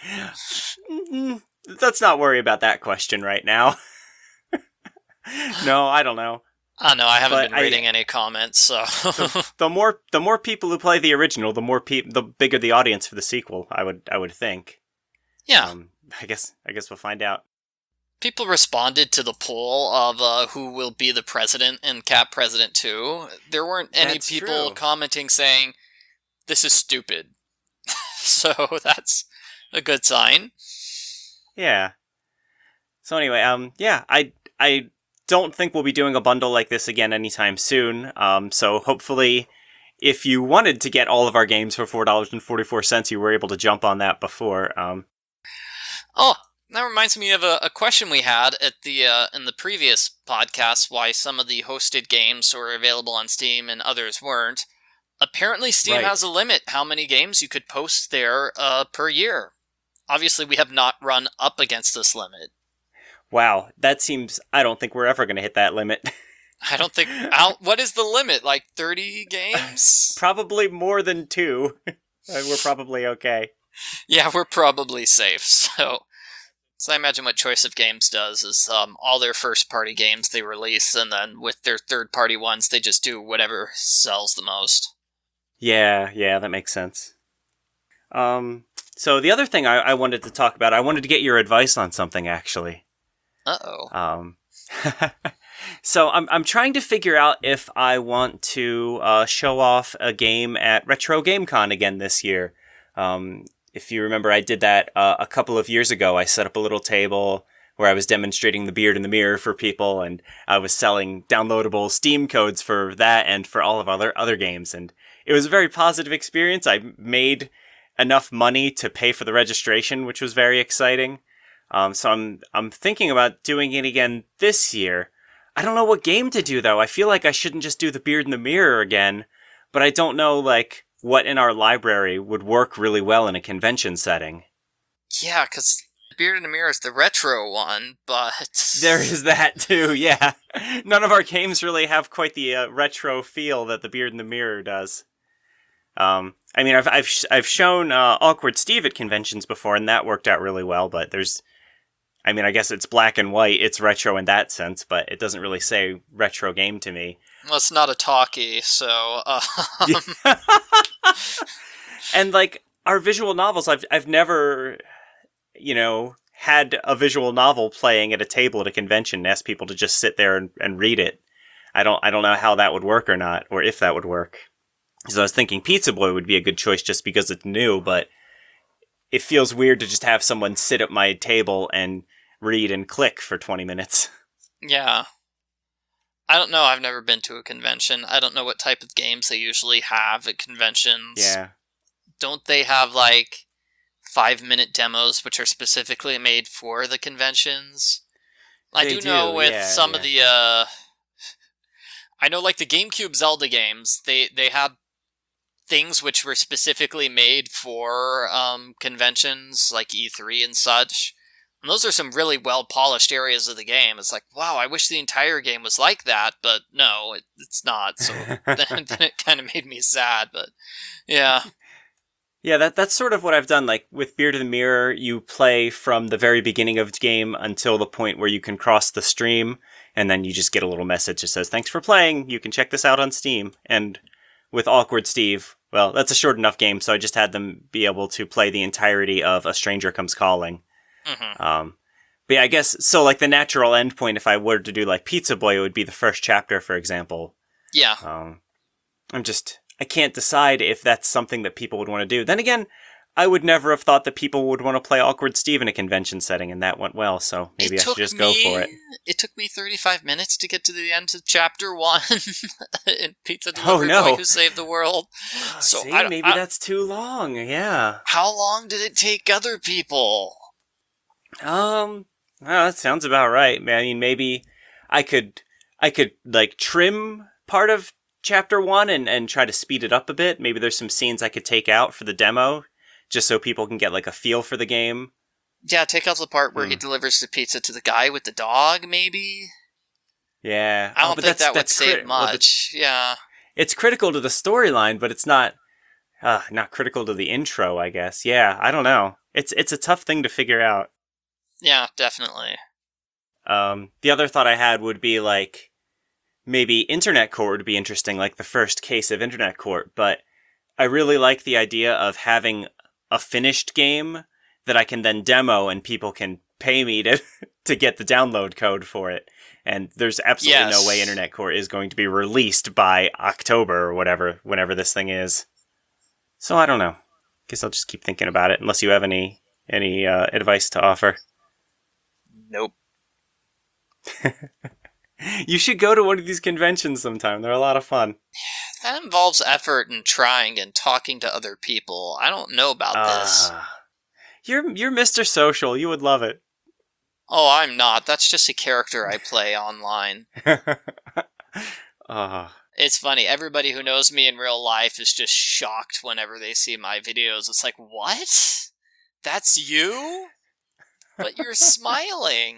Let's not worry about that question right now. No, I don't know. Oh no, I haven't But been reading any comments, so the more people who play the original, the bigger the audience for the sequel. I would think. yeah. I guess we'll find out. People responded to the poll of who will be the president in Cap President 2. There weren't any That's people true. commenting saying, this is stupid. So that's a good sign. Yeah. So anyway, yeah, I don't think we'll be doing a bundle like this again anytime soon. So hopefully, if you wanted to get all of our games for $4.44, you were able to jump on that before. Oh, that reminds me of a question we had at the in the previous podcast, why some of the hosted games were available on Steam and others weren't. Apparently, Steam Right. has a limit how many games you could post there per year. Obviously, we have not run up against this limit. Wow, that seems... I don't think we're ever going to hit that limit. I don't think... what is the limit? Like 30 games? Probably more than 2. We're probably okay. Yeah, we're probably safe. So I imagine what Choice of Games does is all their first-party games they release, and then with their third-party ones, they just do whatever sells the most. Yeah, that makes sense. So the other thing I wanted to talk about, I wanted to get your advice on something, actually. Uh-oh. So I'm trying to figure out if I want to show off a game at Retro GameCon again this year. If you remember, I did that a couple of years ago. I set up a little table where I was demonstrating the Beard in the Mirror for people, and I was selling downloadable Steam codes for that and for all of other games. And it was a very positive experience. I made enough money to pay for the registration, which was very exciting. So I'm thinking about doing it again this year. I don't know what game to do, though. I feel like I shouldn't just do the Beard in the Mirror again, but I don't know, like, what in our library would work really well in a convention setting. Yeah, because Beard in the Mirror is the retro one, but... There is that, too, yeah. None of our games really have quite the retro feel that the Beard in the Mirror does. I mean, I've shown Awkward Steve at conventions before, and that worked out really well, but there's... I mean, I guess it's black and white, it's retro in that sense, but it doesn't really say retro game to me. Well, it's not a talkie, so... And, like, our visual novels, I've never, had a visual novel playing at a table at a convention and ask people to just sit there and read it. I don't know how that would work or not, or if that would work. So I was thinking Pizza Boy would be a good choice just because it's new, but it feels weird to just have someone sit at my table and read and click for 20 minutes. Yeah. I don't know, I've never been to a convention. I don't know what type of games they usually have at conventions. Yeah. Don't they have, like, 5-minute demos which are specifically made for the conventions? I do know with some of the, I know, like, the GameCube Zelda games, they had things which were specifically made for conventions, like E3 and such. And those are some really well-polished areas of the game. It's like, wow, I wish the entire game was like that, but no, it's not. So then it kind of made me sad, but yeah. Yeah, that's sort of what I've done. Like, with Beard in the Mirror, you play from the very beginning of the game until the point where you can cross the stream, and then you just get a little message that says, thanks for playing, you can check this out on Steam. And with Awkward Steve, well, that's a short enough game, so I just had them be able to play the entirety of A Stranger Comes Calling. Mm-hmm. But yeah, I guess, so like the natural endpoint, if I were to do like Pizza Boy, it would be the first chapter, for example. Yeah. I can't decide if that's something that people would want to do. Then again, I would never have thought that people would want to play Awkward Steve in a convention setting, and that went well, so maybe I should just go for it. It took me 35 minutes to get to the end of Chapter 1 in Pizza Delivery Boy Who Saved the World. So see, maybe that's too long, yeah. How long did it take other people? Well, that sounds about right. I mean, maybe I could like trim part of Chapter 1 and try to speed it up a bit. Maybe there's some scenes I could take out for the demo, just so people can get like a feel for the game. Yeah, take out the part where he delivers the pizza to the guy with the dog, maybe? Yeah. I don't think that would save much. Yeah. It's critical to the storyline, but it's not... Not critical to the intro, I guess. Yeah, I don't know. It's a tough thing to figure out. Yeah, definitely. The other thought I had would be like, maybe Internet Court would be interesting, like the first case of Internet Court, but I really like the idea of having a finished game that I can then demo and people can pay me to get the download code for it. And there's absolutely no way Internet Court is going to be released by October or whatever, whenever this thing is. So I don't know. Guess I'll just keep thinking about it, unless you have any advice to offer. Nope. You should go to one of these conventions sometime. They're a lot of fun. That involves effort and trying and talking to other people. I don't know about this. You're Mr. Social. You would love it. Oh, I'm not. That's just a character I play online. It's funny. Everybody who knows me in real life is just shocked whenever they see my videos. It's like, what? That's you? But you're smiling.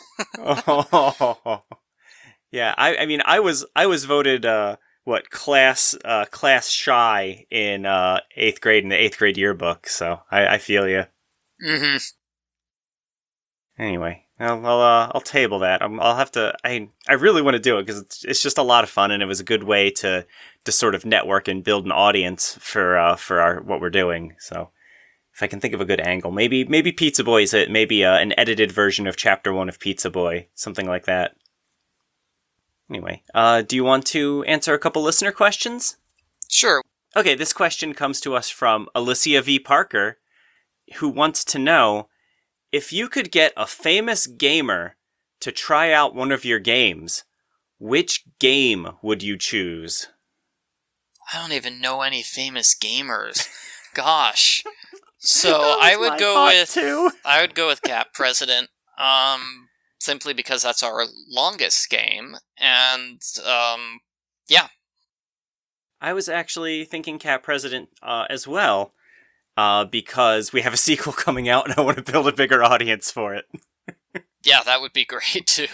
Yeah, I mean, I was voted class shy in 8th grade in the 8th grade yearbook. So I feel you. Mm-hmm. Anyway, I'll table that. I'll have to. I really want to do it because it's just a lot of fun, and it was a good way to sort of network and build an audience for our what we're doing. So if I can think of a good angle, maybe Pizza Boy is it? Maybe an edited version of Chapter 1 of Pizza Boy, something like that. Anyway, do you want to answer a couple listener questions? Sure. Okay, this question comes to us from Alicia V. Parker, who wants to know, if you could get a famous gamer to try out one of your games, which game would you choose? I don't even know any famous gamers. Gosh. So I would go with Cat President. Simply because that's our longest game, and yeah. I was actually thinking Cat President as well, because we have a sequel coming out, and I want to build a bigger audience for it. Yeah, that would be great too.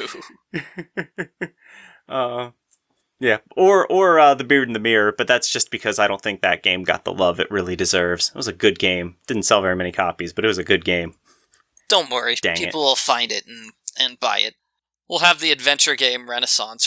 Yeah, or The Beard in the Mirror, but that's just because I don't think that game got the love it really deserves. It was a good game. Didn't sell very many copies, but it was a good game. Don't worry, people will find it and buy it. We'll have the adventure game Renaissance.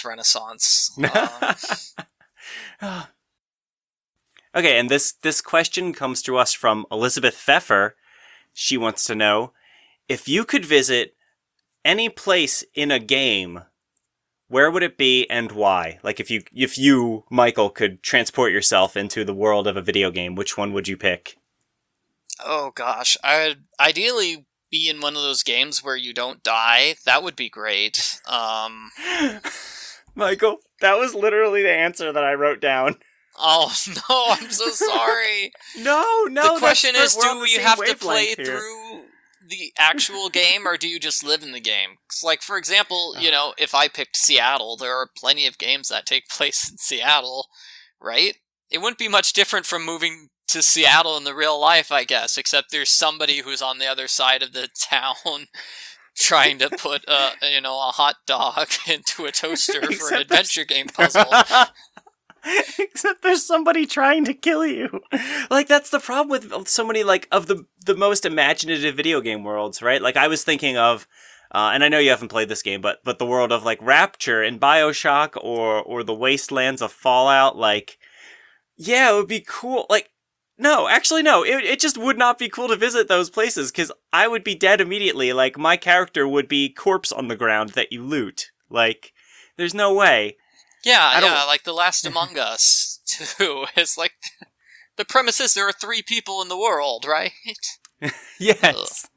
Okay, and this question comes to us from Elizabeth Pfeffer. She wants to know, if you could visit any place in a game, where would it be and why? Like if you, Michael, could transport yourself into the world of a video game, which one would you pick? Oh gosh, I'd ideally be in one of those games where you don't die. That would be great. Michael, that was literally the answer that I wrote down. Oh no, I'm so sorry. No. The question is, do you have to play through the actual game, or do you just live in the game? Like, for example, if I picked Seattle, there are plenty of games that take place in Seattle, right? It wouldn't be much different from moving to Seattle in the real life, I guess, except there's somebody who's on the other side of the town trying to put a hot dog into a toaster for an adventure game puzzle. Except there's somebody trying to kill you. Like, that's the problem with so many, like, of the most imaginative video game worlds, right? Like, I was thinking of, and I know you haven't played this game, but the world of, like, Rapture in BioShock or the Wastelands of Fallout, like, yeah, it would be cool. Like, no, actually, no. It just would not be cool to visit those places, because I would be dead immediately. Like, my character would be corpse on the ground that you loot. Like, there's no way. Yeah, like The Last Among Us, too. It's like, the premise is there are 3 people in the world, right? Yes.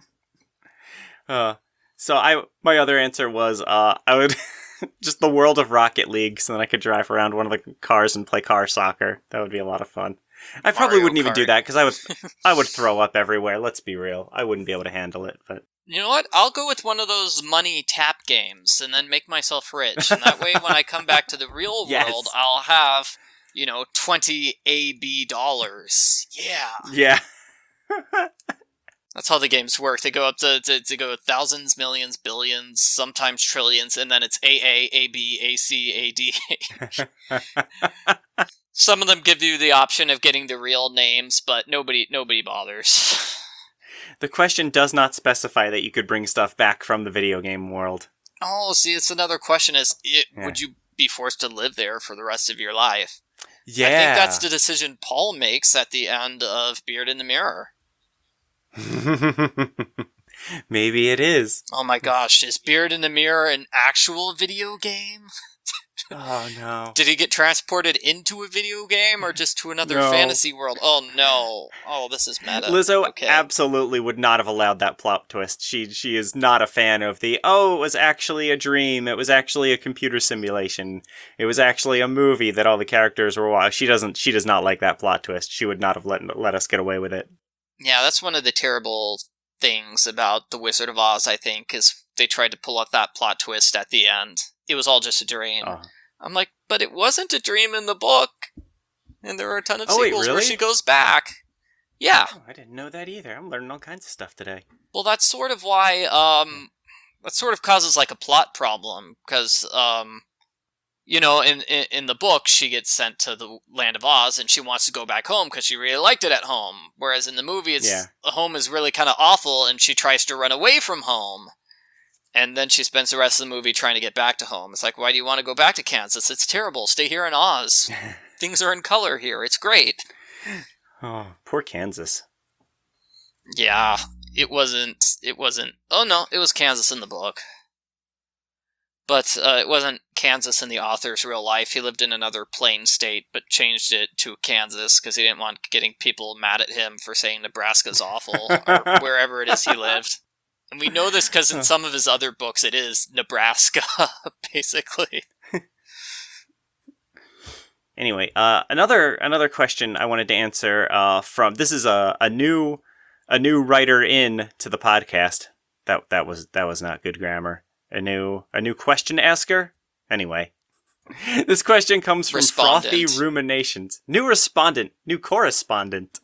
So my other answer was, I would, just the world of Rocket League, so then I could drive around one of the cars and play car soccer. That would be a lot of fun. I probably wouldn't even do that, because I would throw up everywhere, let's be real. I wouldn't be able to handle it, but... You know what? I'll go with one of those money tap games, and then make myself rich. And that way, when I come back to the real world, I'll have, 20 AB dollars. Yeah. Yeah. That's how the games work. They go up to go thousands, millions, billions, sometimes trillions, and then it's AA, AB, AC, AD. Some of them give you the option of getting the real names, but nobody bothers. The question does not specify that you could bring stuff back from the video game world. Oh, see, it's another question would you be forced to live there for the rest of your life? Yeah. I think that's the decision Paul makes at the end of Beard in the Mirror. Maybe it is. Oh my gosh, is Beard in the Mirror an actual video game? Oh no. Did he get transported into a video game or just to another fantasy world? Oh no. Oh, this is meta. Lizzo absolutely would not have allowed that plot twist. She is not a fan of the, it was actually a dream. It was actually a computer simulation. It was actually a movie that all the characters were watching. She does not like that plot twist. She would not have let us get away with it. Yeah, that's one of the terrible things about The Wizard of Oz, I think, is they tried to pull out that plot twist at the end. It was all just a dream. Oh. I'm like, but it wasn't a dream in the book. And there are a ton of sequels where she goes back. Yeah. Oh, I didn't know that either. I'm learning all kinds of stuff today. Well, that's sort of why, that sort of causes like a plot problem, because, in the book, she gets sent to the Land of Oz, and she wants to go back home because she really liked it at home. Whereas in the movie, home is really kind of awful, and she tries to run away from home. And then she spends the rest of the movie trying to get back to home. It's like, why do you want to go back to Kansas? It's terrible. Stay here in Oz. Things are in color here. It's great. Oh, poor Kansas. Yeah, it wasn't. Oh no, it was Kansas in the book. But it wasn't Kansas in the author's real life. He lived in another plain state, but changed it to Kansas because he didn't want getting people mad at him for saying Nebraska's awful, or wherever it is he lived. And we know this because in some of his other books it is Nebraska, basically. Anyway, another question I wanted to answer from, this is a new writer in to the podcast. That was not good grammar. A new question asker? Anyway. This question comes from Frothy Ruminations. New correspondent.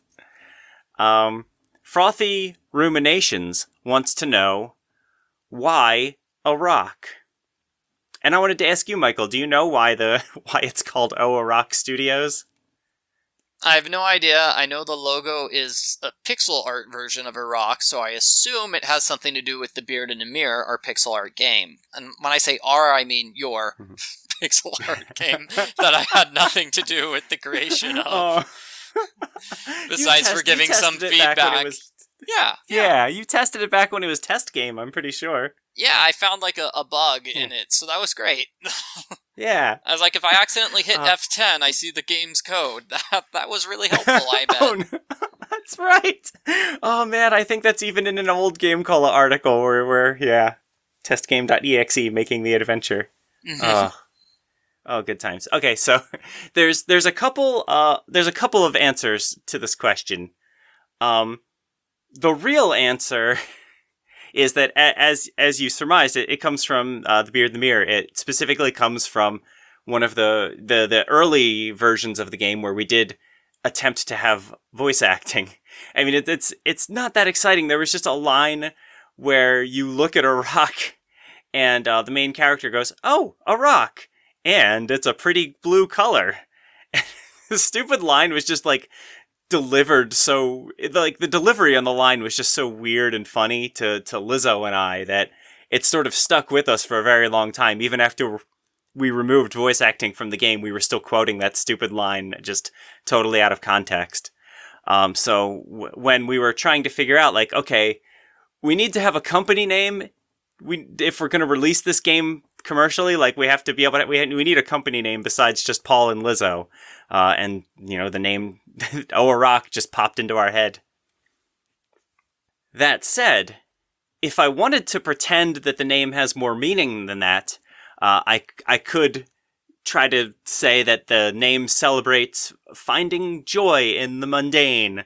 Frothy Ruminations wants to know, why a rock? And I wanted to ask you, Michael, do you know why it's called a Rock Studios? I have no idea. I know the logo is a pixel art version of a rock, so I assume it has something to do with the Beard in the Mirror, our pixel art game. And when I say our, I mean your pixel art game that I had nothing to do with the creation of. Besides for giving some feedback. Yeah, you tested it back when it was test game, I'm pretty sure. Yeah, I found like a bug in it, so that was great. Yeah. I was like, if I accidentally hit F10, I see the game's code. That was really helpful, I bet. Oh, no. That's right. Oh man, I think that's even in an old Game Cola article where testgame.exe making the adventure. Mm-hmm. Oh, good times. Okay, so there's a couple of answers to this question. The real answer is that, as you surmised, it comes from the Beard in the Mirror. It specifically comes from one of the early versions of the game where we did attempt to have voice acting. I mean, it's not that exciting. There was just a line where you look at a rock and the main character goes, "Oh, a rock. And it's a pretty blue color." The stupid line was just like delivered so, like the delivery on the line was just so weird and funny to Lizzo and I that it sort of stuck with us for a very long time. Even after we removed voice acting from the game, we were still quoting that stupid line just totally out of context. So when we were trying to figure out, like, okay, we need to have a company name. If we're going to release this game commercially, like, we have to be able to, we need a company name besides just Paul and Lizzo. And, the name Oa Rock just popped into our head. That said, if I wanted to pretend that the name has more meaning than that, I could try to say that the name celebrates finding joy in the mundane.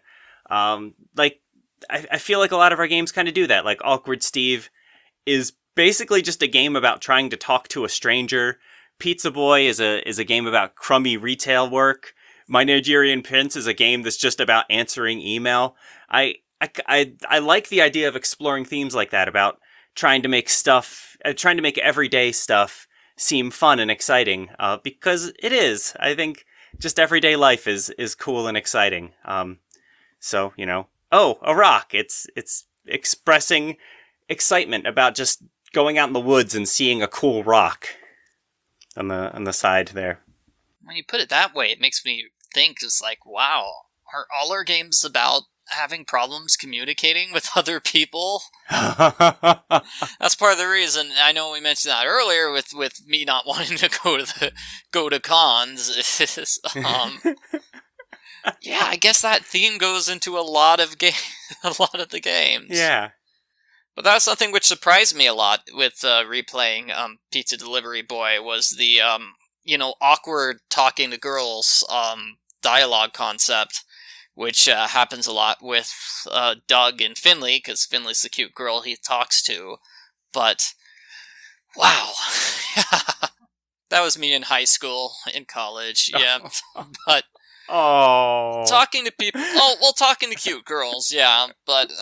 I feel like a lot of our games kind of do that. Like Awkward Steve is basically just a game about trying to talk to a stranger. Pizza Boy is a game about crummy retail work. My Nigerian Prince is a game that's just about answering email. I like the idea of exploring themes like that, about trying to make everyday stuff seem fun and exciting, because it is. I think just everyday life is cool and exciting. So, a rock. It's expressing excitement about just going out in the woods and seeing a cool rock on the side there. When you put it that way, it makes me think, just like, wow, are all our games about having problems communicating with other people? That's part of the reason. I know we mentioned that earlier with me not wanting to go to cons. Yeah, I guess that theme goes into a lot of the games. Yeah. But that's something which surprised me a lot with replaying Pizza Delivery Boy was the awkward talking to girls dialogue concept, which happens a lot with Doug and Finley, because Finley's the cute girl he talks to. But, wow. That was me in high school, in college, yeah. But, talking to people... talking to cute girls, yeah, but...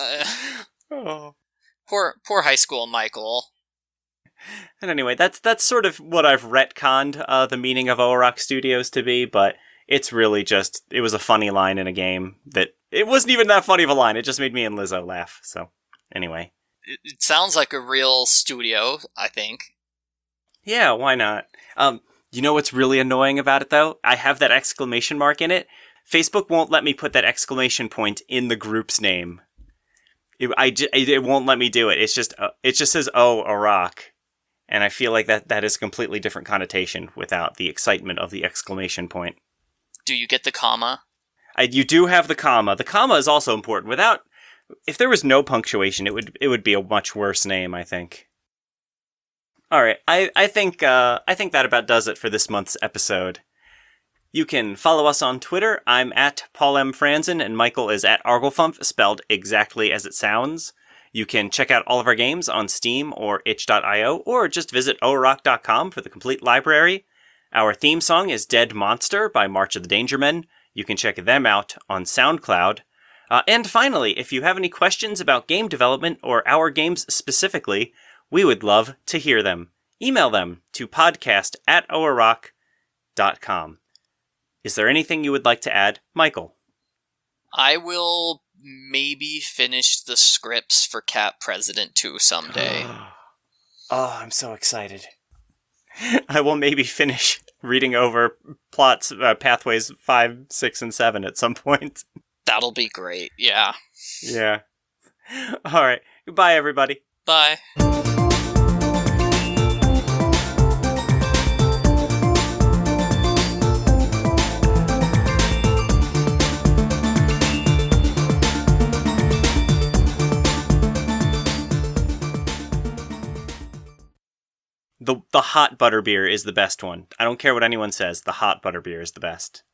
Poor high school Michael. And anyway, that's sort of what I've retconned the meaning of OROC Studios to be, but it's really just, it was a funny line in a game that, it wasn't even that funny of a line, it just made me and Lizzo laugh, so, anyway. It sounds like a real studio, I think. Yeah, why not? You know what's really annoying about it, though? I have that exclamation mark in it. Facebook won't let me put that exclamation point in the group's name. It won't let me do it. It just says, OROC. And I feel like that is a completely different connotation without the excitement of the exclamation point. Do you get the comma? You do have the comma. The comma is also important. If there was no punctuation, it would be a much worse name, I think. All right, I think that about does it for this month's episode. You can follow us on Twitter. I'm at Paul M. Franzen, and Michael is at Arglefump, spelled exactly as it sounds. You can check out all of our games on Steam or itch.io, or just visit orock.com for the complete library. Our theme song is Dead Monster by March of the Dangermen. You can check them out on SoundCloud. And finally, if you have any questions about game development or our games specifically, we would love to hear them. Email them to podcast@orock.com. Is there anything you would like to add, Michael? I will maybe finish the scripts for Cat President 2 someday. Oh, I'm so excited. I will maybe finish reading over plots, pathways 5, 6, and 7 at some point. That'll be great, yeah. Yeah. All right. Goodbye, everybody. Bye. The hot butterbeer is the best one. I don't care what anyone says. The hot butterbeer is the best.